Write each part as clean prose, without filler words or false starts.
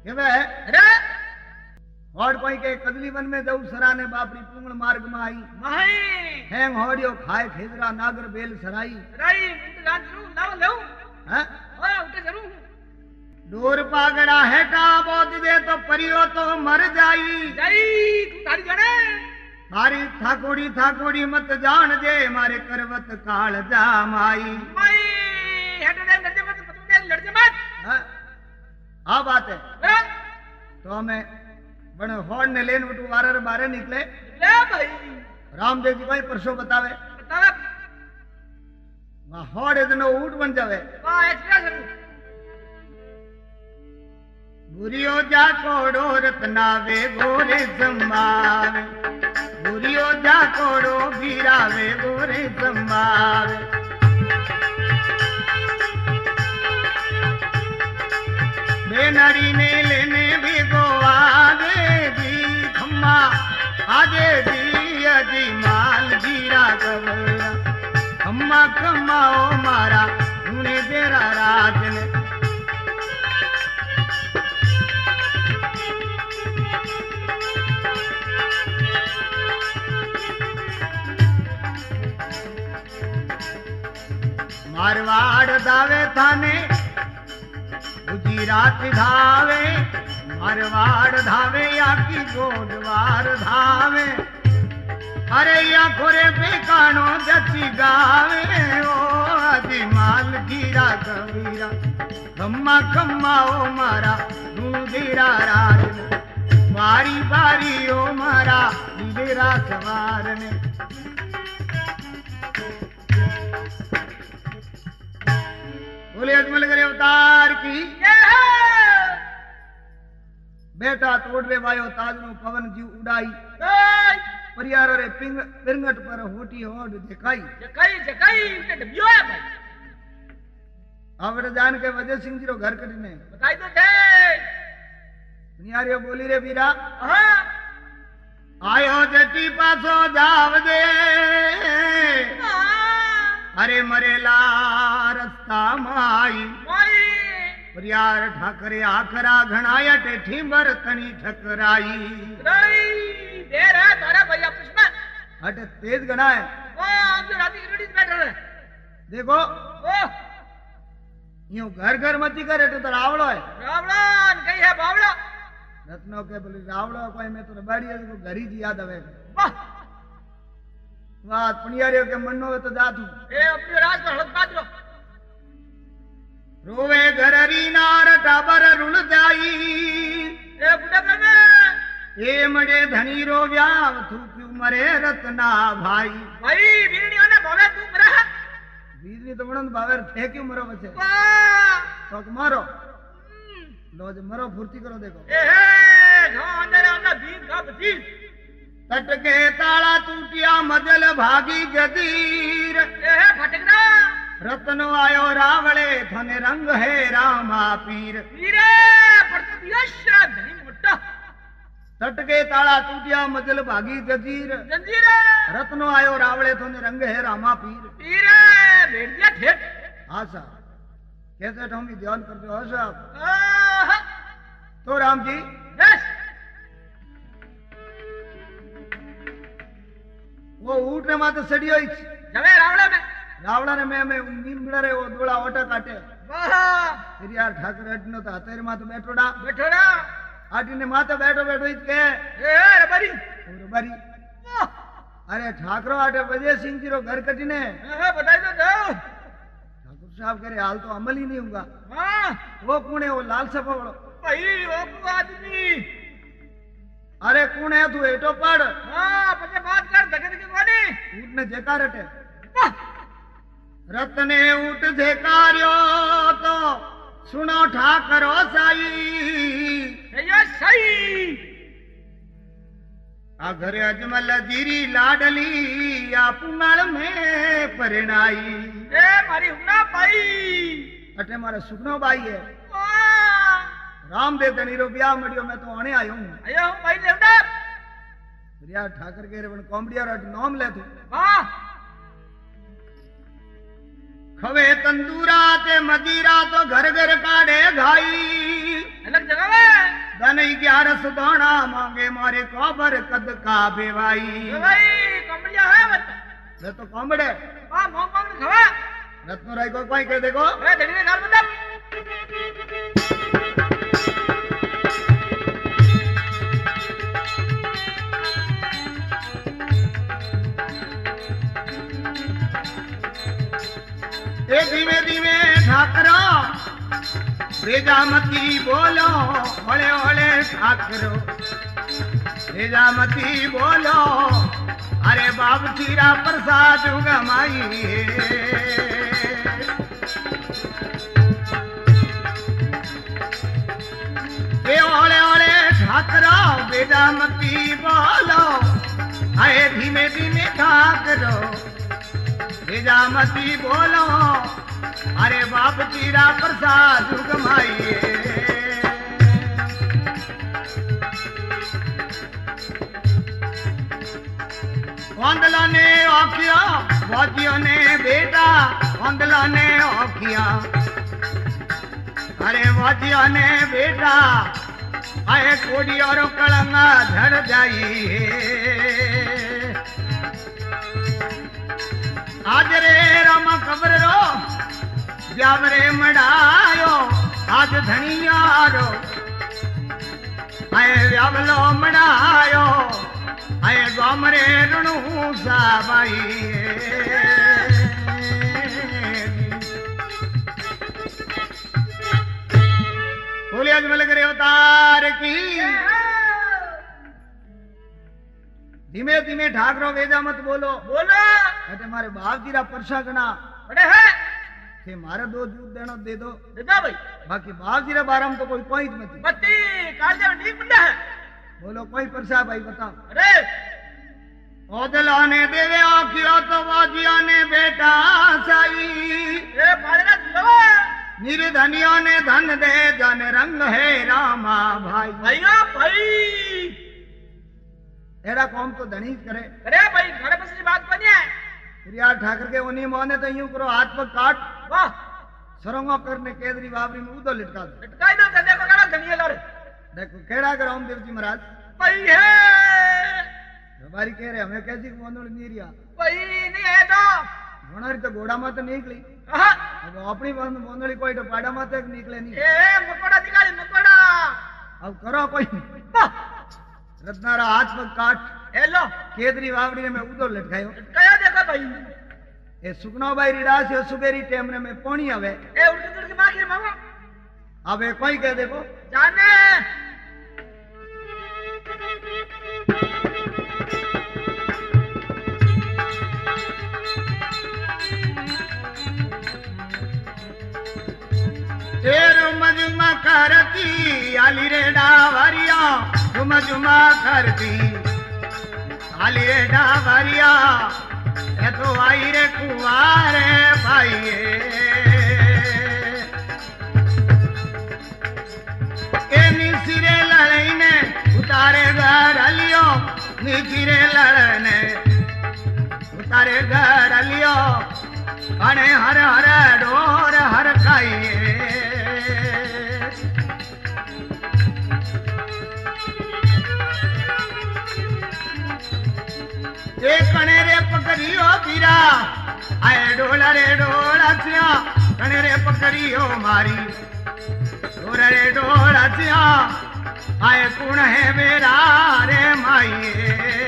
केवे अरे और कोई के कदली वन में जाऊ सराने बापरी पूंगण मार्ग में आई माही हैंग होडियो खाए खेजरा नागर बेल सराई राई उठ गान जरूर लाव लाव हैं हां उठ जरूर डोर पागड़ा हेटा बोद दे तो परियो तो मर जाई जाई तू तारी जाने थारी ठाकोड़ी मत जान दे मारे करवत काल जा माई माई हेड दे लड़ मत पतू दे लड़ मत हां आ बात है हाँ? तो हमें बण होड़ ने लेन उठू वारर बारे निकले ले भाई रामदेव जी भाई परसों बतावे बतावे वहां होड़ इतनो ऊट बन जावे वाह एक्सप्रेस बुरियो जा कोड़ो रत्नावे गोरे संभावे बुरियो जा कोड़ो बीरावे गोरे संभावे बेनड़ी ने लेने भी गोवागे दी खम्मा आजे दी अजी माल जीरा गवरा खम्मा कमाओ मारा उन्हें तेरा राज ने मारवाड़ दावे थाने गुजरात धावे मारवाड़ धावे या की गोडवार धावे अरे या खोरे बेकानो जची गावे ओ आदि माल गिरा कबीरा खम्मा खम्मा ओ मारा दूधीरा राज मारी बारी ओ मारा लीरा सवार ने बोले अजमल करे अवतार की बेटा तोड़ रे वायो ताज नो पवन जी उड़ाई परियार रे पिंगट पर होटी होड़ दिखाई जकाई के डबियो है भाई आवड़ जान के वजह सिंह जी रो घर कटने बताई तो थे दुनियारियो बोली रे वीरा हां आयो जटी पासो जाव दे अरे मरेला रस्ता माई माई परियार ठाकरे आखरा घणाया टेठी बरतनी ठकराई राई देर है तारा भैया पुष्पा हट तेज घना है वाह जो राती रेडी बैठा है देखो ओ यूं घर घर मती करे तो रावड़ो है रावण कही है बावड़ा रत्नो के बोले रावड़ो कोई में तो बाड़ी है तो घर ही जी याद आवे वाह वाह पुनियारियो के मन में तो जा तू ए अपनी राज पर हड़प बात लो रोवे घर री नार टाबर रुल जाई ए बुढ़ा बाबा ए मडे धनी रो व्याव तू क्यों मरे रत्ना भाई भाई बीड़ियों ने भवे तू मरा बीजली तो बणन बावर थे क्यों मरो बचे वाह तो मारो लो जो मरो फुर्ती करो देखो ए हे जो अंदर अंदर भीग का बची तट के ताला टूटिया मजल भागी गदीर ए हे फटकना रत्नो आयो रावले थने रंग है रामा पीर वीरे पड़तो दियश धनी मोटा तट के ताला टूटिया मजल भागी गदीर जंजीर रत्नो आयो रावले थने रंग है रामा पीर वीरे भेड़ दिया ठेठ हाँ साहब कैसे हम भी ध्यान करते हो साहब तो राम जी यस वो ऊँटने माथे सड़ियो ही जवे रावड़ा ने मैं नींद मिला रे वो दोड़ा ओटा काटे वाह फिर यार ठाकर अटनो था तेरे माथे बैठोड़ा बैठोड़ा आटी ने माथे बैठो बैठो ही के ए रबरी रबरी अरे ठाकरो आटे वजय सिंह जी रो घर कटीने बताई तो जाओ ठाकुर साहब करे हाल तो अमल ही नहीं होगा हां वो कौन है वो लाल सफा वालो भाई वो आदमी अरे कौन है तू एटो पड़ हां पचे बात कर धके के कोनी ऊट ने जेका रटे रत्ने ऊट जेकारियो तो सुनो ठाकरो साई ये सही अगर अजमल जीरी लाडली आपुनल में परिणाई ए मारी हुना भाई अटे मारा सुखनो भाई है वाह राम दे तनीरो ब्याह मडियो मैं तो आने आयो हूं भाई लेवडा यार ठाकर के रेवन कॉमेडिया रा नाम ले तू वाह खवे तंदूरा ते मदीरा तो घर घर काढ़े घाई अलग जगह है धन 11 दाना मांगे मारे काबर कद का बेवाई भाई कमलिया है मत वे तो कामड़े हां मोंग मोंग खवा रत्न राय को कोई कह देखो ए धनी ने घर मतलब ए धीमे धीमे ठाकरो बेजामती बोलो होले होले ठाकरो बेजामती बोलो अरे बाप चीरा प्रसाद गमाई ए होले होले ठाकरो बेजामती बोलो आए धीमे धीमे ठाकरो बेजामती बोलो अरे बाप चीरा प्रसाद गमाइए औंदला ने औखिया भौजियों ने बेटा औंदला ने औखिया अरे भौजियों ने बेटा आए कोड़ी और कलंगा झड़ जाइए आज रे रामा कबर रो ब्यावरे मड़ायो आज धनियारो आए व्यावलो मड़ायो आए गामरे रणू साबाई बोले अजमल करे अवतार की धीमे धीमे ठाकरो वेजा मत बोलो बोलो अटे मारे बाप जीरा परसा गना बड़े है के मारे 2 दूध देना दे दो देदा भाई बाकी बाप जीरा बारह में तो कोई पॉइंट मत बत्ती कालजा में ठीक बंदा है बोलो कोई परसा भाई बताओ अरे ओदला ने देवे आखियो तो बाजिया ने बेटा साई ए पालना लो निर्धनियों ने धन दे जाने रंग है रामा भाई भैया भाई एड़ा कौम तो धनी करे अरे भाई घरे बस बात बनी है फिर यार ठाकर के उन्हीं मोने तो यूं करो हाथ पर काट वाह सरंगो करने केदरी बाबरी में उदो लटका दो लटकाई दो गंदे को गाना धनिया लड़ देखो केड़ा करो हम देव जी महाराज भाई है हमारी कह रहे हमें कैसी मोनोल नहीं रिया भाई नहीं है तो घोड़ारी तो घोड़ा मत निकली हां अब अपनी मोनोली कोई तो पाड़ा मत निकले नहीं ए मकोड़ा दिखाई मकोड़ा अब करो कोई वाह रत्नारा हाथ पर काट ए लो केदरी बाबरी ने मैं उदो लटकायो लटकाया देखा भाई ए सुकनो भाई रिडा से सुबेरी टाइम ने में पानी आवे ए उल्टी की माखिर मांगो अब कोई कह देखो जाने जुमा करती आली रे डावरिया जुमा करती आली रे डावरिया ये तो आई रे कुआरे भाइये ए निसिरे लड़ने उतारे घर लियो निसिरे लड़ने उतारे घर लियो अने हर हर डोर हर खाइए कणे रे पकड़ियो पीरा आए डोला रे डोला छिया कणे रे पकड़ियो मारी डोला रे डोला छिया आए कुण है मेरा रे माइये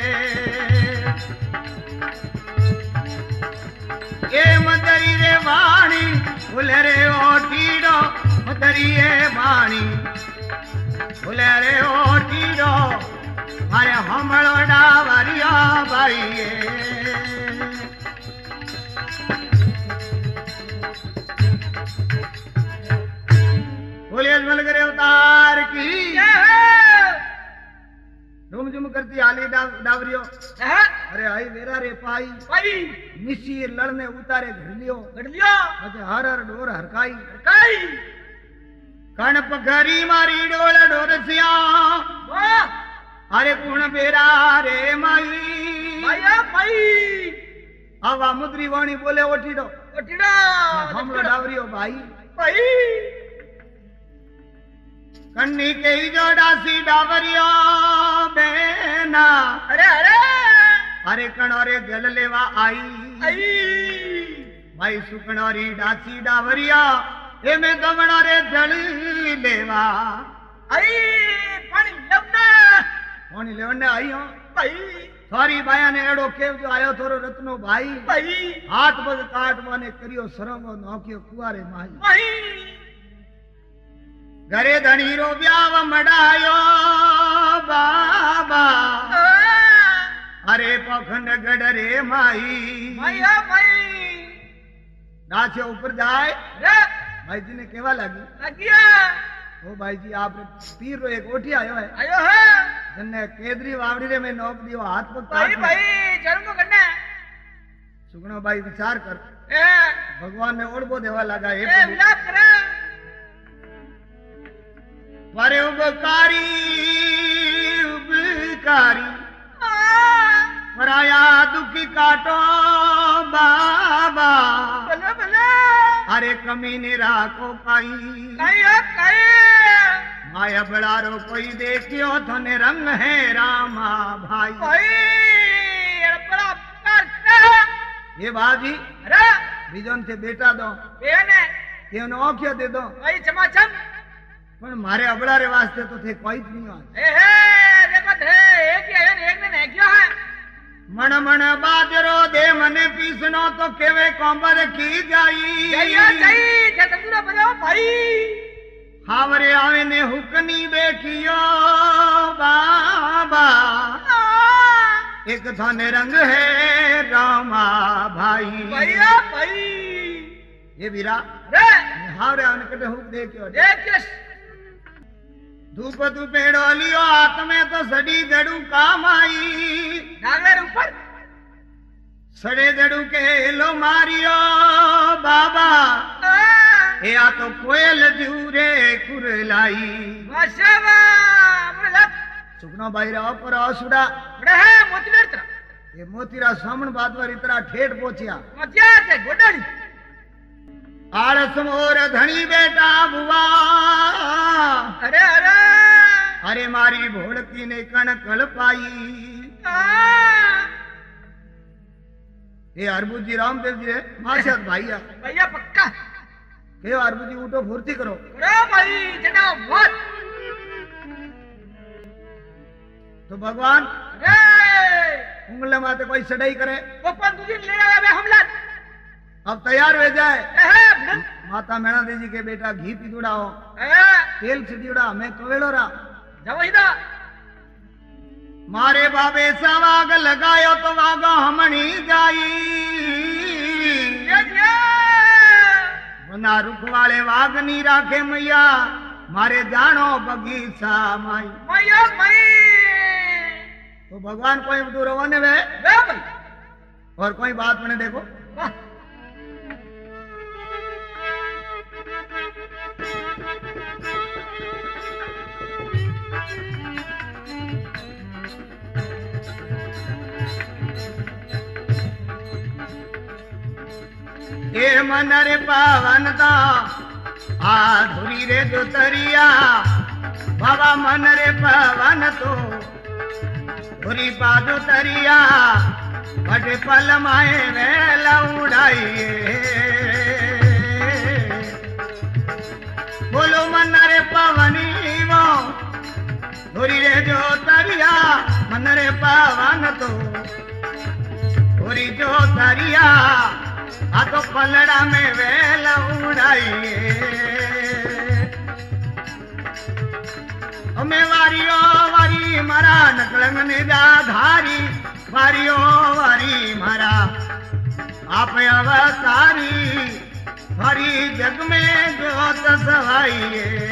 ए मदरी रे वाणी फुले रे ओटीडो मदरी रे वाणी फुले रे ओटीडो मारे हमलो डावरिया भाई बोलिए अजमल करे अवतार की झुम झुम करती आली डावरियो अरे आई वेरा रे पाई भाई निसी लड़ने उतारे घर लियो अच्छा हर हर डोर हरकाई कण पगरी मारी डोल डोरसिया अरे कुण बेरा रे माई भाई आवा मुद्री वाणी बोले ओटीडो ओटीडो हमलो डावरियो भाई भाई कन्नी के ही जो डासी डावरियो बेना अरे अरे अरे कणोरे जल लेवा आई आई भाई सुकणोरी डासी डावरिया ए में दमणोरे जल लेवा आई पानी लवना पानी लेवने आई हो भाई सारी बाया ने एड़ो केव जो आयो थोरो रत्नो भाई भाई हाथ बग काट माने करियो सरंगो नौकियो कुआरे माई भाई घरे धनी रो ब्याव मडायो बाबा अरे पखंड गडरे माई भाई ओ भाई डाचे ऊपर जाए रे भाई जी ने केवा लगी लगिया ओ भाई जी आप पीर रो एक ओठी आयो है आयो है जन्ने केदरी वावड़ी रे में नोक दियो हाथ पग भाई काट भाई चरण को करना सुगनो भाई विचार कर ए भगवान ने ओढ़बो देवा लगा ए हे विलाप करे वारे उपकारी उपकारी पराया दुखी काटो बाबा भले भले अरे कमी ने राखो काई कई हो कई माया बड़ारो कोई देखियो थने रंग है रामा भाई भाई ये बड़ा कर ये बाजी अरे बीजन से बेटा दो बेने ये नौकिया दे दो भाई चमाचम पर मारे अबड़ारे वास्ते तो थे कोई नहीं आज ए हे देखो थे एक ही है एक ने क्यों है मन मन बाजरो दे मने पीसनो तो केवे कोंबर की जाई जइया जई जतपुरा बजाओ भाई हावरे आवे ने हुकनी देखियो बाबा एक थाने रंग है रामा भाई भैया भाई ये वीरा रे हावरे आवे ने कटे हुक देखियो देख के धूप तू पेड़ो लियो हाथ में तो सड़ी जड़ू काम आई नागलेर ऊपर सड़े जड़ू के लो मारियो बाबा ए आ तो कोयल जूरे कुरलाई माशाल्लाह बड़ा सुखनो भाई रा पर आसुड़ा बड़ा है मोतीलाल तरह ये मोतीरा सामण बात वाली तरह ठेठ पहुंचिया मोतिया से गोडड़ी आलस मोर धनी बेटा बुआ अरे अरे अरे मारी भोड़की ने कण कल पाई ये अरबू जी रामदेव जी रे माशात भाईया भैया पक्का के अरबू जी उठो फुर्ती करो रे भाई जना मत तो भगवान रे उंगले माते कोई सड़ाई करे ओपन तुझे ले आवे हमला अब तैयार हो जाए ए माता मैना देवी के बेटा घी पी जुड़ाओ ए तेल से जुड़ा मैं कवेलो रा जाओ इधर मारे बाबे सवाग लगायो तो वागा हमणी जाई ये बना रुख वाले वाग नी राखे मैया मारे जानो बगीचा माई मैया मई तो भगवान कोई दूर रवाने वे रे भाई और कोई बात मैंने देखो ए मन रे पावनता आधुरी रे जो तरिया बाबा मन रे पावन तो धुरी पादो तरिया बड़े पल माए वेला उड़ाइए बोलो मन रे पावनी वो धुरी रे जो तरिया मन रे पावन तो धुरी जो तरिया आ तो पलड़ा में वेल उड़ाइए मैं वारियो वारी मारा नकलंग निजा धारी वारियो वारी मारा आप अवतारी हरी जग में जोत सवाइए